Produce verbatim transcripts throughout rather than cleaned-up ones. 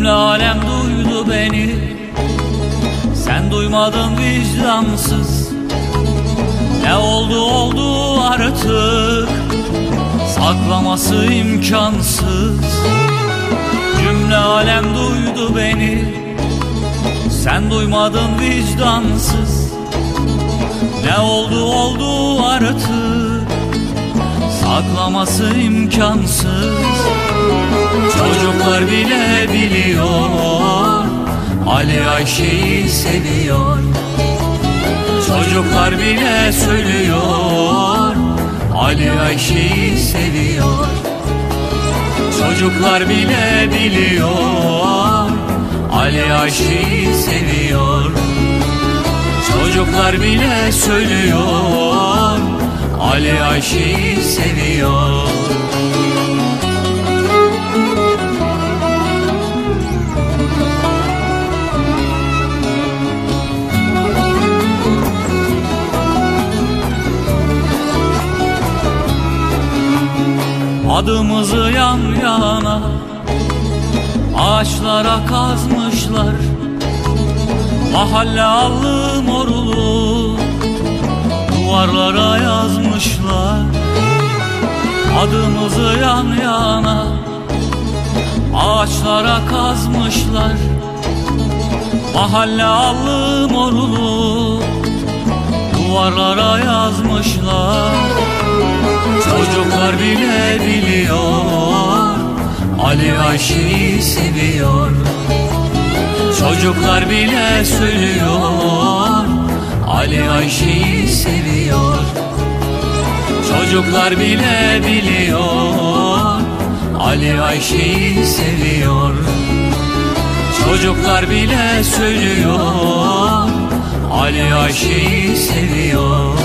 Cümle alem duydu beni, sen duymadın vicdansız. Ne oldu oldu artık, saklaması imkansız. Cümle alem duydu beni, sen duymadın vicdansız. Ne oldu oldu artık, saklaması imkansız. Çocuklar bile biliyor, Ali Ayşe'yi seviyor. Çocuklar bile söylüyor, Ali Ayşe'yi seviyor. Çocuklar bile biliyor, Ali Ayşe'yi seviyor. Çocuklar bile söylüyor, Ali Ayşe'yi seviyor. Adımızı yan yana ağaçlara kazmışlar, mahalle allı morulu duvarlara yazmışlar. Adımızı yan yana ağaçlara kazmışlar, mahalle allı morulu duvarlara yazmışlar. Çocuklar bile biliyor, Ali Ayşe'yi seviyor. Çocuklar bile söylüyor, Ali Ayşe'yi seviyor. Çocuklar bile biliyor, Ali Ayşe'yi seviyor. Çocuklar bile söylüyor, Ali Ayşe'yi seviyor.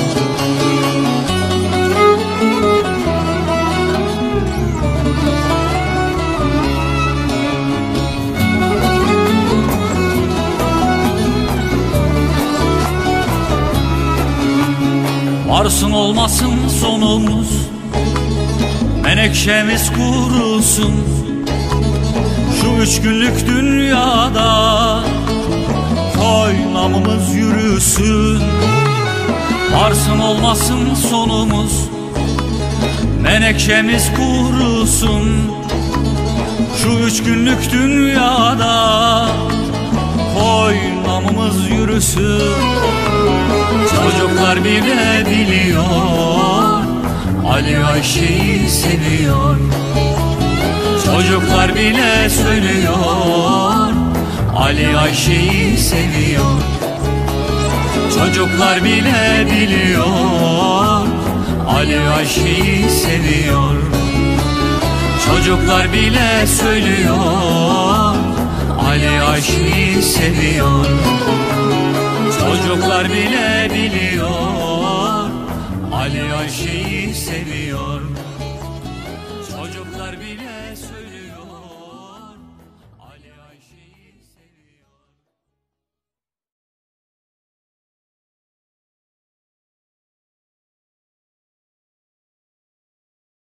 Varsın olmasın sonumuz, menekşemiz kurusun. Şu üç günlük dünyada koy namımız yürüsün. Varsın olmasın sonumuz, menekşemiz kurusun. Şu üç günlük dünyada koy namımız yürüsün. Çocuklar bile biliyor, Ali Ayşe'yi seviyor. Çocuklar bile söylüyor, Ali Ayşe'yi seviyor. Çocuklar bile biliyor, Ali Ayşe'yi seviyor. Çocuklar bile söylüyor, Ali Ayşe'yi seviyor. Çocuklar bile biliyor, Ali Ayşe'yi seviyor. Çocuklar bile söylüyor.